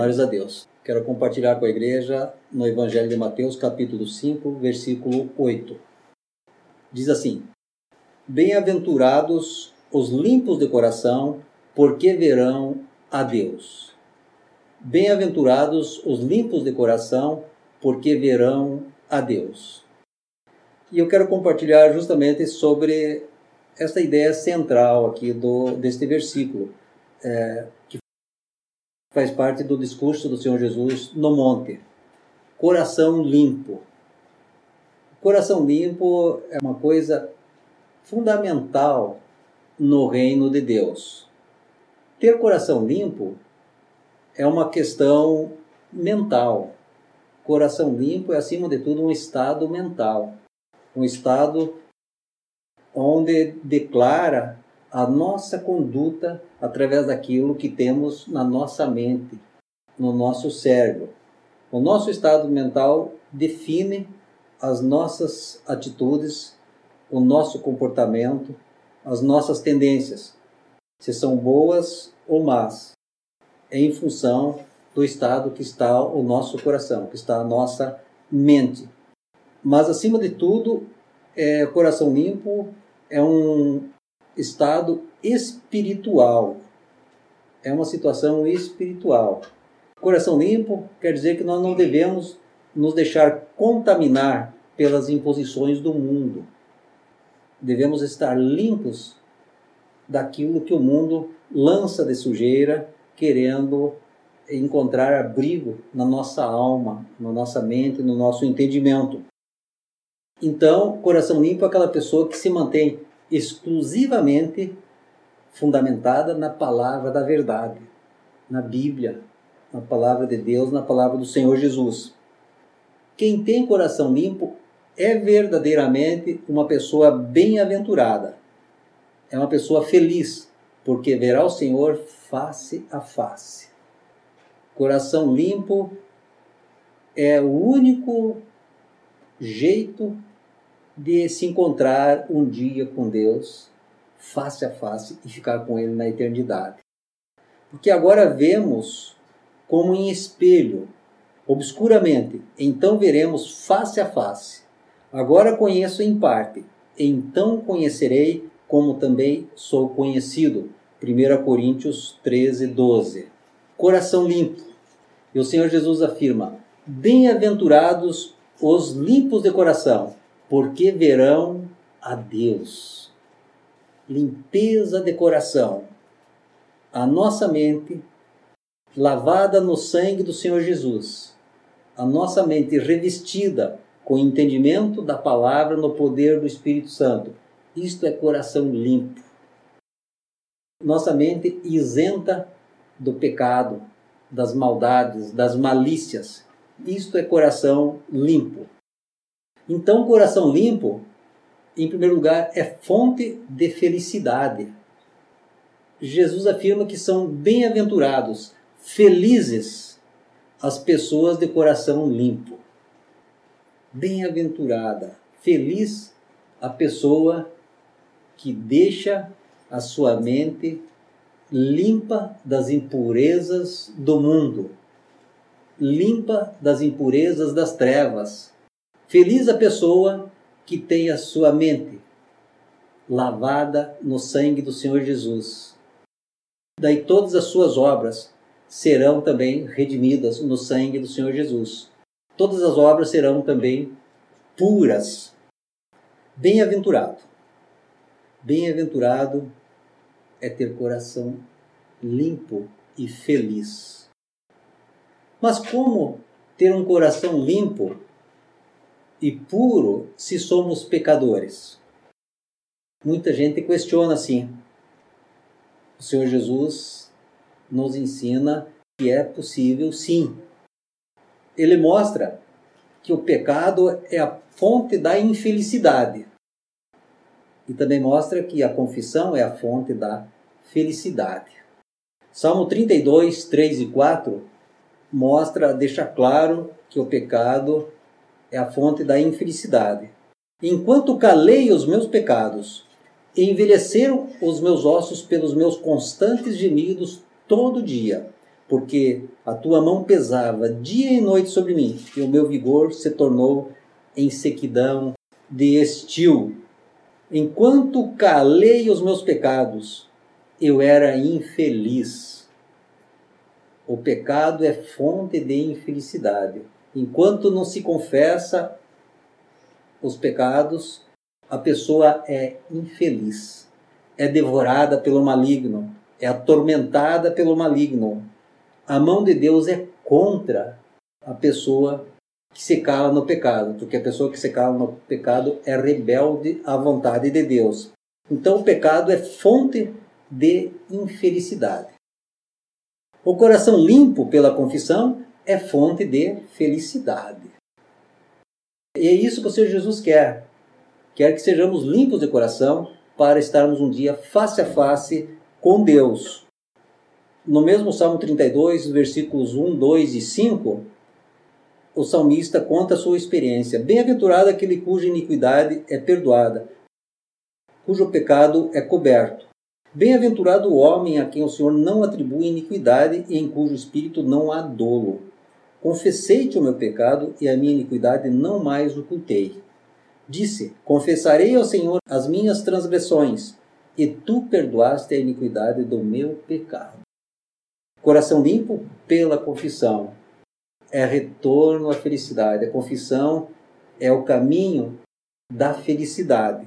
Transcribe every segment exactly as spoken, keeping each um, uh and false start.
Glórias a Deus. Quero compartilhar com a igreja no Evangelho de Mateus, capítulo cinco, versículo oito. Diz assim: Bem-aventurados os limpos de coração, porque verão a Deus. Bem-aventurados os limpos de coração, porque verão a Deus. E eu quero compartilhar justamente sobre essa ideia central aqui do, deste versículo, é, que faz parte do discurso do Senhor Jesus no monte. Coração limpo. Coração limpo é uma coisa fundamental no reino de Deus. Ter coração limpo é uma questão mental. Coração limpo é, acima de tudo, um estado mental. Um estado onde declara a nossa conduta através daquilo que temos na nossa mente, no nosso cérebro. O nosso estado mental define as nossas atitudes, o nosso comportamento, as nossas tendências, se são boas ou más, em função do estado que está o nosso coração, que está a nossa mente. Mas, acima de tudo, é, coração limpo é um estado espiritual. É uma situação espiritual. Coração limpo quer dizer que nós não devemos nos deixar contaminar pelas imposições do mundo. Devemos estar limpos daquilo que o mundo lança de sujeira, querendo encontrar abrigo na nossa alma, na nossa mente, no nosso entendimento. Então, coração limpo é aquela pessoa que se mantém exclusivamente fundamentada na palavra da verdade, na Bíblia, na palavra de Deus, na palavra do Senhor Jesus. Quem tem coração limpo é verdadeiramente uma pessoa bem-aventurada. É uma pessoa feliz, porque verá o Senhor face a face. Coração limpo é o único jeito de se encontrar um dia com Deus, face a face, e ficar com Ele na eternidade. Porque agora vemos como em espelho, obscuramente, então veremos face a face. Agora conheço em parte, então conhecerei como também sou conhecido. primeira Coríntios treze, doze. Coração limpo. E o Senhor Jesus afirma: Bem-aventurados os limpos de coração, porque verão a Deus. Limpeza de coração. A nossa mente lavada no sangue do Senhor Jesus. A nossa mente revestida com o entendimento da palavra no poder do Espírito Santo. Isto é coração limpo. Nossa mente isenta do pecado, das maldades, das malícias. Isto é coração limpo. Então, coração limpo, em primeiro lugar, é fonte de felicidade. Jesus afirma que são bem-aventurados, felizes, as pessoas de coração limpo. Bem-aventurada, feliz a pessoa que deixa a sua mente limpa das impurezas do mundo, limpa das impurezas das trevas. Feliz a pessoa que tem a sua mente lavada no sangue do Senhor Jesus. Daí todas as suas obras serão também redimidas no sangue do Senhor Jesus. Todas as obras serão também puras. Bem-aventurado. Bem-aventurado é ter coração limpo e feliz. Mas como ter um coração limpo e puro se somos pecadores? Muita gente questiona assim. O Senhor Jesus nos ensina que é possível sim. Ele mostra que o pecado é a fonte da infelicidade. E também mostra que a confissão é a fonte da felicidade. Salmo trinta e dois, três e quatro mostra, deixa claro que o pecado é a fonte da infelicidade. Enquanto calei os meus pecados, envelheceram os meus ossos pelos meus constantes gemidos todo dia, porque a tua mão pesava dia e noite sobre mim, e o meu vigor se tornou em sequidão de estio. Enquanto calei os meus pecados, eu era infeliz. O pecado é fonte de infelicidade. Enquanto não se confessa os pecados, a pessoa é infeliz. É devorada pelo maligno, é atormentada pelo maligno. A mão de Deus é contra a pessoa que se cala no pecado, porque a pessoa que se cala no pecado é rebelde à vontade de Deus. Então o pecado é fonte de infelicidade. O coração limpo pela confissão é fonte de felicidade. E é isso que o Senhor Jesus quer. Quer que sejamos limpos de coração para estarmos um dia face a face com Deus. No mesmo Salmo trinta e dois, versículos um, dois e cinco, o salmista conta a sua experiência. Bem-aventurado aquele cuja iniquidade é perdoada, cujo pecado é coberto. Bem-aventurado o homem a quem o Senhor não atribui iniquidade e em cujo espírito não há dolo. Confessei-te o meu pecado e a minha iniquidade não mais ocultei. Disse, confessarei ao Senhor as minhas transgressões, e tu perdoaste a iniquidade do meu pecado. Coração limpo pela confissão é retorno à felicidade. A confissão é o caminho da felicidade.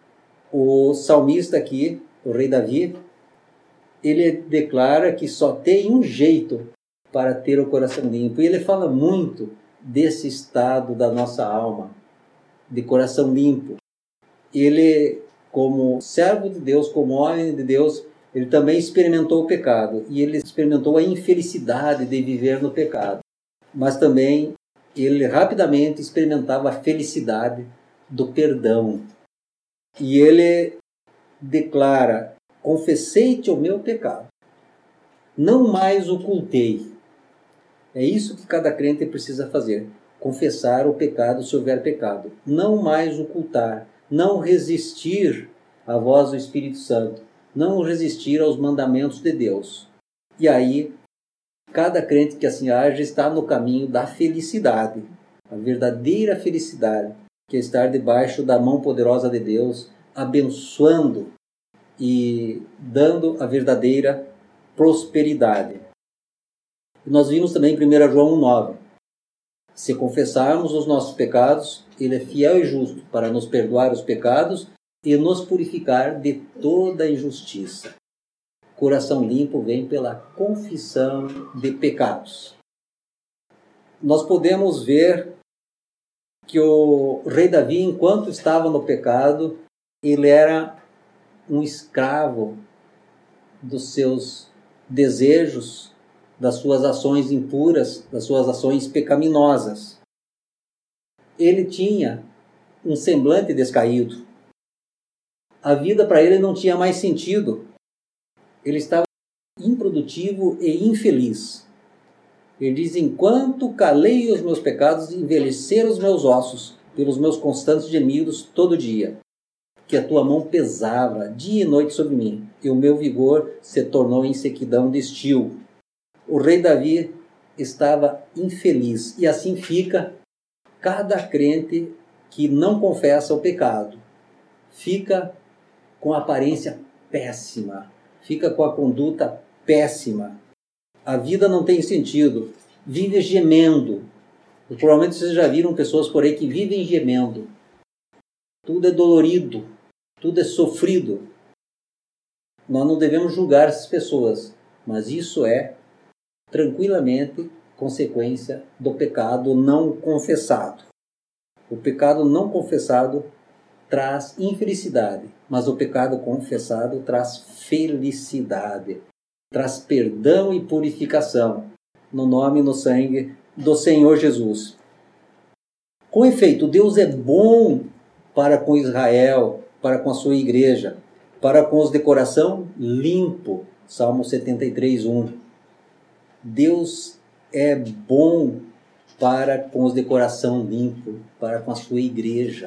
O salmista aqui, o rei Davi, ele declara que só tem um jeito para ter o coração limpo. E ele fala muito desse estado da nossa alma, de coração limpo. Ele, como servo de Deus, como homem de Deus, ele também experimentou o pecado. E ele experimentou a infelicidade de viver no pecado. Mas também ele rapidamente experimentava a felicidade do perdão. E ele declara, confessei-te o meu pecado, não mais ocultei. É isso que cada crente precisa fazer, confessar o pecado se houver pecado, não mais ocultar, não resistir à voz do Espírito Santo, não resistir aos mandamentos de Deus. E aí, cada crente que assim age está no caminho da felicidade, a verdadeira felicidade, que é estar debaixo da mão poderosa de Deus, abençoando e dando a verdadeira prosperidade. Nós vimos também em primeiro João um, nove. Se confessarmos os nossos pecados, Ele é fiel e justo para nos perdoar os pecados e nos purificar de toda injustiça. Coração limpo vem pela confissão de pecados. Nós podemos ver que o rei Davi, enquanto estava no pecado, ele era um escravo dos seus desejos, das suas ações impuras, das suas ações pecaminosas. Ele tinha um semblante descaído. A vida para ele não tinha mais sentido. Ele estava improdutivo e infeliz. Ele diz, enquanto calei os meus pecados, envelheceram os meus ossos, pelos meus constantes gemidos todo dia, que a tua mão pesava dia e noite sobre mim, e o meu vigor se tornou em sequidão de estio. O rei Davi estava infeliz, e assim fica cada crente que não confessa o pecado. Fica com aparência péssima, fica com a conduta péssima. A vida não tem sentido, vive gemendo. Provavelmente vocês já viram pessoas por aí que vivem gemendo. Tudo é dolorido, tudo é sofrido. Nós não devemos julgar essas pessoas, mas isso é tranquilamente consequência do pecado não confessado. O pecado não confessado traz infelicidade, mas o pecado confessado traz felicidade, traz perdão e purificação, no nome e no sangue do Senhor Jesus. Com efeito, Deus é bom para com Israel, para com a sua igreja, para com os de coração limpo. Salmo setenta e três, um. Deus é bom para com os de coração limpo, para com a sua igreja.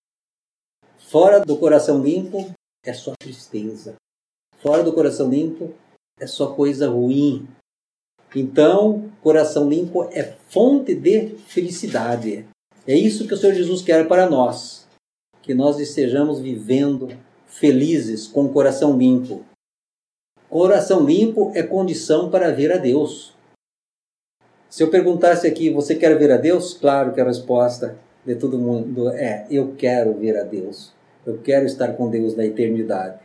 Fora do coração limpo é só tristeza. Fora do coração limpo é só coisa ruim. Então, coração limpo é fonte de felicidade. É isso que o Senhor Jesus quer para nós, que nós estejamos vivendo felizes com o coração limpo. Coração limpo é condição para ver a Deus. Se eu perguntasse aqui, você quer ver a Deus? Claro que a resposta de todo mundo é, eu quero ver a Deus. Eu quero estar com Deus na eternidade.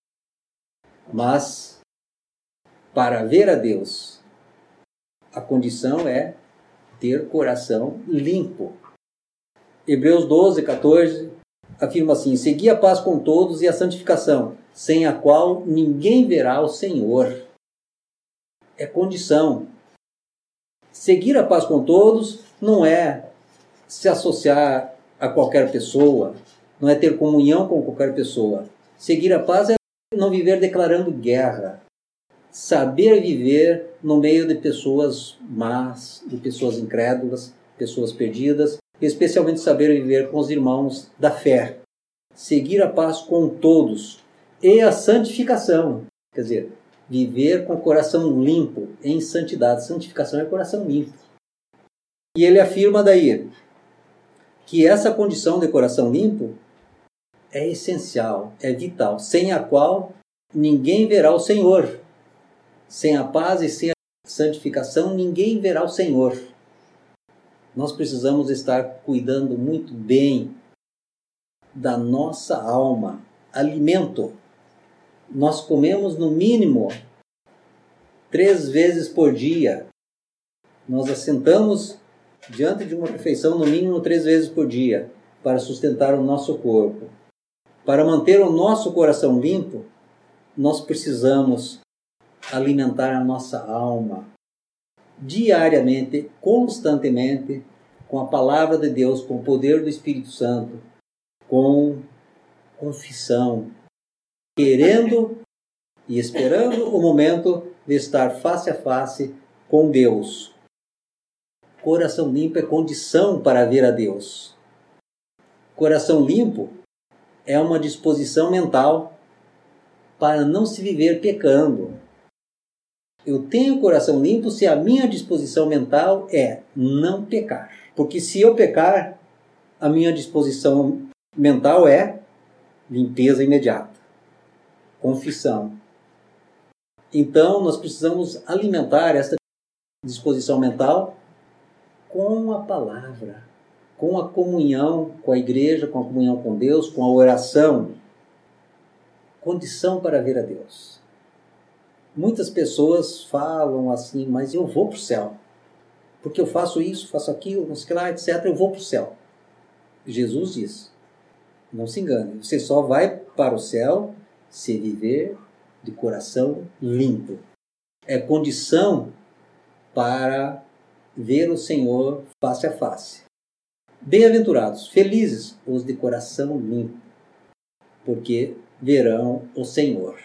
Mas, para ver a Deus, a condição é ter coração limpo. Hebreus doze, quatorze afirma assim, segui a paz com todos e a santificação, sem a qual ninguém verá o Senhor. É condição. Seguir a paz com todos não é se associar a qualquer pessoa, não é ter comunhão com qualquer pessoa. Seguir a paz é não viver declarando guerra. Saber viver no meio de pessoas más, de pessoas incrédulas, pessoas perdidas, especialmente saber viver com os irmãos da fé. Seguir a paz com todos e a santificação, quer dizer, viver com o coração limpo, em santidade. Santificação é coração limpo. E ele afirma daí que essa condição de coração limpo é essencial, é vital, sem a qual ninguém verá o Senhor. Sem a paz e sem a santificação, ninguém verá o Senhor. Nós precisamos estar cuidando muito bem da nossa alma. Alimento. Nós comemos no mínimo três vezes por dia. Nós assentamos diante de uma refeição no mínimo três vezes por dia para sustentar o nosso corpo. Para manter o nosso coração limpo, nós precisamos alimentar a nossa alma diariamente, constantemente, com a palavra de Deus, com o poder do Espírito Santo, com confissão, querendo e esperando o momento de estar face a face com Deus. Coração limpo é condição para ver a Deus. Coração limpo é uma disposição mental para não se viver pecando. Eu tenho coração limpo se a minha disposição mental é não pecar. Porque se eu pecar, a minha disposição mental é limpeza imediata, confissão. Então, nós precisamos alimentar essa disposição mental com a palavra, com a comunhão com a igreja, com a comunhão com Deus, com a oração. Condição para ver a Deus. Muitas pessoas falam assim, mas eu vou para o céu. Porque eu faço isso, faço aquilo, não sei lá, etcétera, eu vou para o céu. Jesus diz, não se engane, você só vai para o céu se viver de coração limpo. É condição para ver o Senhor face a face. Bem-aventurados, felizes os de coração limpo, porque verão o Senhor.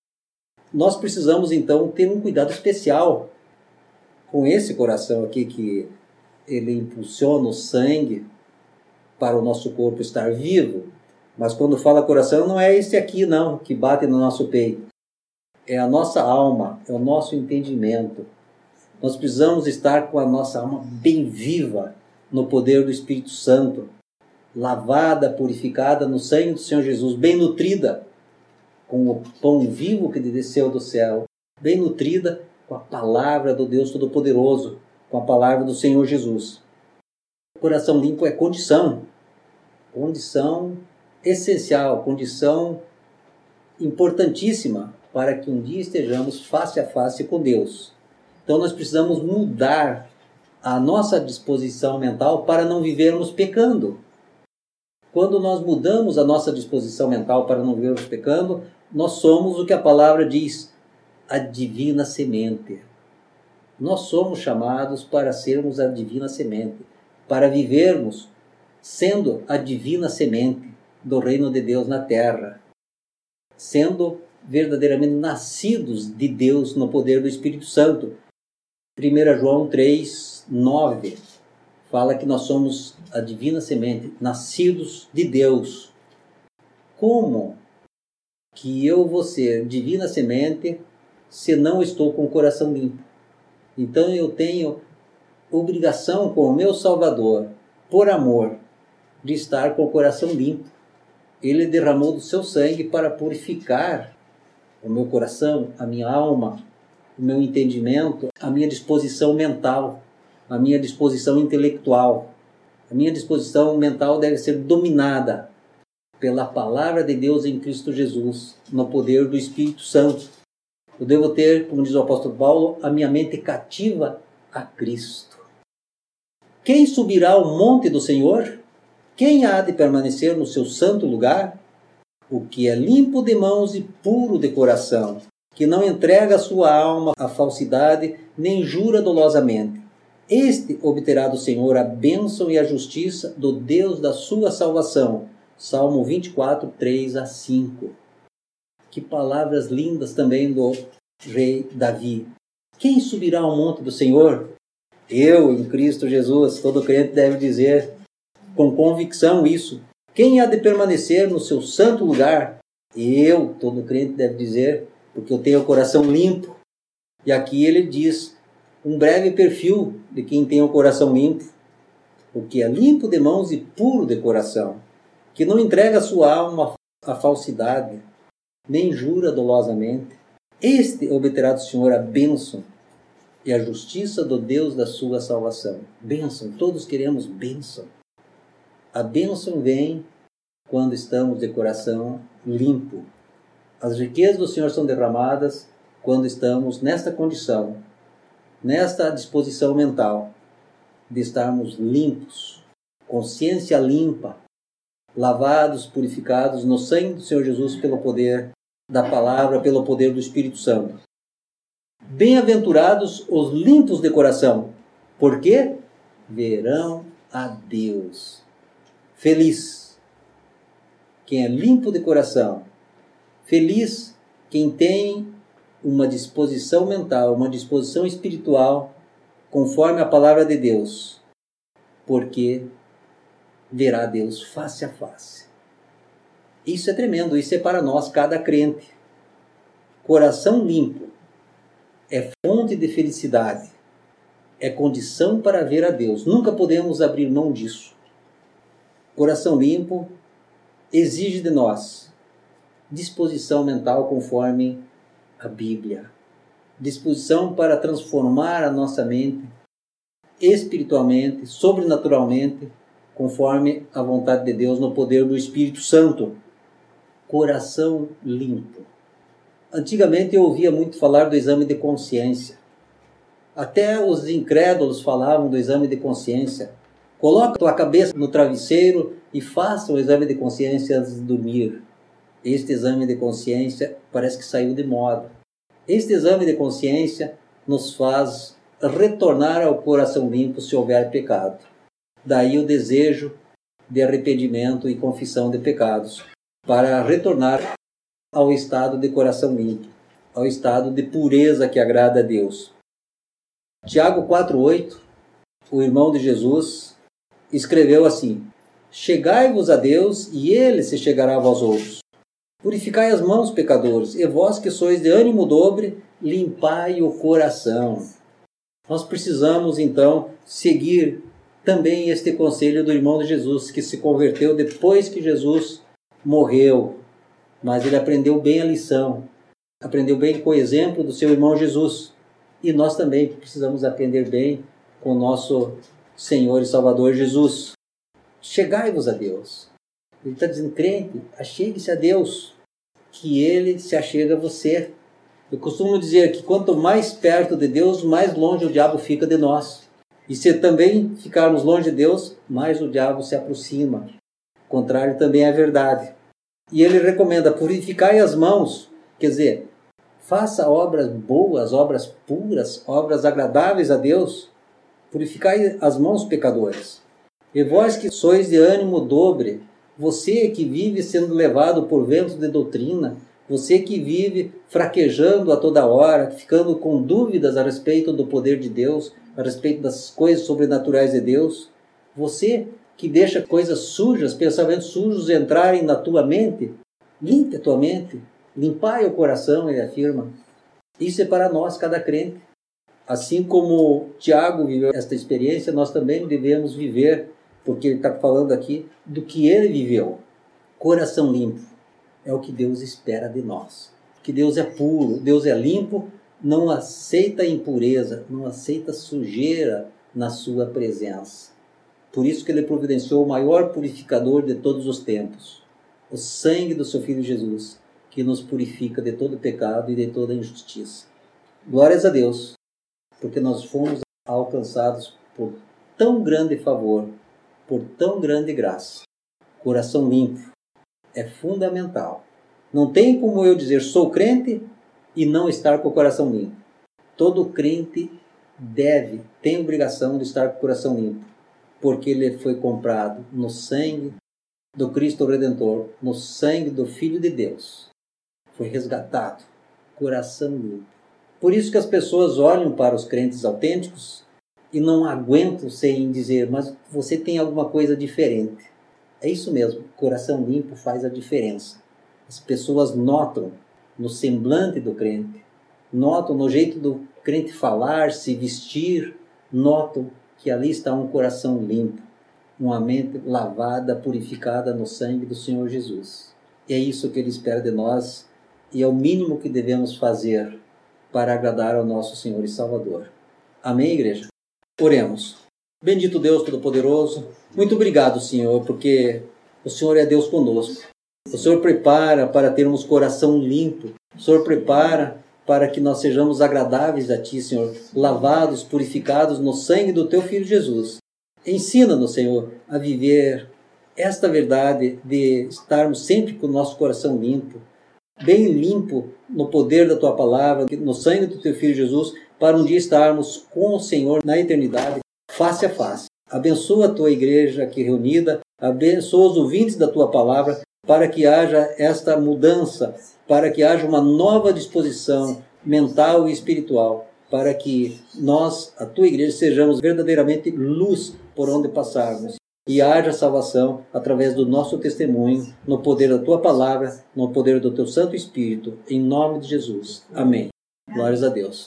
Nós precisamos, então, ter um cuidado especial com esse coração aqui, que ele impulsiona o sangue para o nosso corpo estar vivo. Mas quando fala coração, não é esse aqui, não, que bate no nosso peito. É a nossa alma, é o nosso entendimento. Nós precisamos estar com a nossa alma bem viva no poder do Espírito Santo, lavada, purificada no sangue do Senhor Jesus, bem nutrida com o pão vivo que desceu do céu, bem nutrida com a palavra do Deus Todo-Poderoso, com a palavra do Senhor Jesus. O coração limpo é condição, condição essencial, condição importantíssima para que um dia estejamos face a face com Deus. Então nós precisamos mudar a nossa disposição mental para não vivermos pecando. Quando nós mudamos a nossa disposição mental para não vivermos pecando, nós somos o que a palavra diz, a divina semente. Nós somos chamados para sermos a divina semente, para vivermos sendo a divina semente do reino de Deus na terra, sendo verdadeiramente nascidos de Deus no poder do Espírito Santo. primeira João três, nove fala que nós somos a divina semente, nascidos de Deus. Como que eu vou ser divina semente se não estou com o coração limpo? Então eu tenho obrigação com o meu Salvador, por amor, de estar com o coração limpo. Ele derramou do seu sangue para purificar o meu coração, a minha alma, o meu entendimento, a minha disposição mental, a minha disposição intelectual. A minha disposição mental deve ser dominada pela palavra de Deus em Cristo Jesus, no poder do Espírito Santo. Eu devo ter, como diz o apóstolo Paulo, a minha mente cativa a Cristo. Quem subirá ao monte do Senhor? Quem há de permanecer no seu santo lugar? O que é limpo de mãos e puro de coração, que não entrega a sua alma à falsidade, nem jura dolosamente. Este obterá do Senhor a bênção e a justiça do Deus da sua salvação. Salmo vinte e quatro, três a cinco. Que palavras lindas também do rei Davi. Quem subirá ao monte do Senhor? Eu, em Cristo Jesus. Todo crente deve dizer com convicção isso. Quem há de permanecer no seu santo lugar? Eu, todo crente deve dizer, porque eu tenho o coração limpo. E aqui ele diz um breve perfil de quem tem o coração limpo. O que é limpo de mãos e puro de coração, que não entrega a sua alma à falsidade, nem jura dolosamente. Este obterá do Senhor a bênção e a justiça do Deus da sua salvação. Bênção, todos queremos bênção. A bênção vem quando estamos de coração limpo. As riquezas do Senhor são derramadas quando estamos nesta condição, nesta disposição mental de estarmos limpos, consciência limpa, lavados, purificados no sangue do Senhor Jesus pelo poder da palavra, pelo poder do Espírito Santo. Bem-aventurados os limpos de coração, porque verão a Deus. Feliz quem é limpo de coração. Feliz quem tem uma disposição mental, uma disposição espiritual conforme a palavra de Deus, porque verá Deus face a face. Isso é tremendo, isso é para nós, cada crente. Coração limpo é fonte de felicidade, é condição para ver a Deus. Nunca podemos abrir mão disso. Coração limpo exige de nós disposição mental conforme a Bíblia. Disposição para transformar a nossa mente espiritualmente, sobrenaturalmente, conforme a vontade de Deus no poder do Espírito Santo. Coração limpo. Antigamente eu ouvia muito falar do exame de consciência. Até os incrédulos falavam do exame de consciência. Coloca a tua cabeça no travesseiro e faça o exame de consciência antes de dormir. Este exame de consciência parece que saiu de moda. Este exame de consciência nos faz retornar ao coração limpo se houver pecado. Daí o desejo de arrependimento e confissão de pecados, para retornar ao estado de coração limpo, ao estado de pureza que agrada a Deus. Tiago quatro, oito, o irmão de Jesus, escreveu assim: chegai-vos a Deus, e Ele se chegará a vós outros. Purificai as mãos, pecadores, e vós que sois de ânimo dobre, limpai o coração. Nós precisamos, então, seguir também este conselho do irmão de Jesus, que se converteu depois que Jesus morreu. Mas ele aprendeu bem a lição, aprendeu bem com o exemplo do seu irmão Jesus. E nós também precisamos aprender bem com o nosso Senhor e Salvador Jesus. Chegai-vos a Deus. Ele está dizendo, crente, achegue-se a Deus, que Ele se achega a você. Eu costumo dizer que quanto mais perto de Deus, mais longe o diabo fica de nós. E se também ficarmos longe de Deus, mais o diabo se aproxima. O contrário também é verdade. E ele recomenda, purificai as mãos, quer dizer, faça obras boas, obras puras, obras agradáveis a Deus. Purificai as mãos, pecadores. E vós que sois de ânimo dobre, você que vive sendo levado por ventos de doutrina, você que vive fraquejando a toda hora, ficando com dúvidas a respeito do poder de Deus, a respeito das coisas sobrenaturais de Deus, você que deixa coisas sujas, pensamentos sujos entrarem na tua mente, limpe a tua mente, limpai o coração, ele afirma. Isso é para nós, cada crente. Assim como Tiago viveu esta experiência, nós também devemos viver, porque ele está falando aqui do que ele viveu. Coração limpo é o que Deus espera de nós. Que Deus é puro, Deus é limpo, não aceita impureza, não aceita sujeira na sua presença. Por isso que ele providenciou o maior purificador de todos os tempos, o sangue do seu Filho Jesus, que nos purifica de todo pecado e de toda injustiça. Glórias a Deus, porque nós fomos alcançados por tão grande favor, por tão grande graça. Coração limpo é fundamental. Não tem como eu dizer sou crente e não estar com o coração limpo. Todo crente deve, tem obrigação de estar com o coração limpo, porque ele foi comprado no sangue do Cristo Redentor, no sangue do Filho de Deus. Foi resgatado, coração limpo. Por isso que as pessoas olham para os crentes autênticos e não aguentam sem dizer, mas você tem alguma coisa diferente. É isso mesmo, coração limpo faz a diferença. As pessoas notam no semblante do crente, notam no jeito do crente falar, se vestir, notam que ali está um coração limpo, uma mente lavada, purificada no sangue do Senhor Jesus. E é isso que Ele espera de nós e é o mínimo que devemos fazer para agradar ao nosso Senhor e Salvador. Amém, igreja? Oremos. Bendito Deus Todo-Poderoso, muito obrigado, Senhor, porque o Senhor é Deus conosco. O Senhor prepara para termos coração limpo. O Senhor prepara para que nós sejamos agradáveis a Ti, Senhor, lavados, purificados no sangue do Teu Filho Jesus. Ensina-nos, Senhor, a viver esta verdade de estarmos sempre com o nosso coração limpo, bem limpo no poder da Tua Palavra, no sangue do Teu Filho Jesus, para um dia estarmos com o Senhor na eternidade, face a face. Abençoa a Tua igreja aqui reunida, abençoa os ouvintes da Tua Palavra, para que haja esta mudança, para que haja uma nova disposição mental e espiritual, para que nós, a Tua igreja, sejamos verdadeiramente luz por onde passarmos e haja salvação através do nosso testemunho, no poder da Tua Palavra, no poder do Teu Santo Espírito, em nome de Jesus. Amém. Glórias a Deus.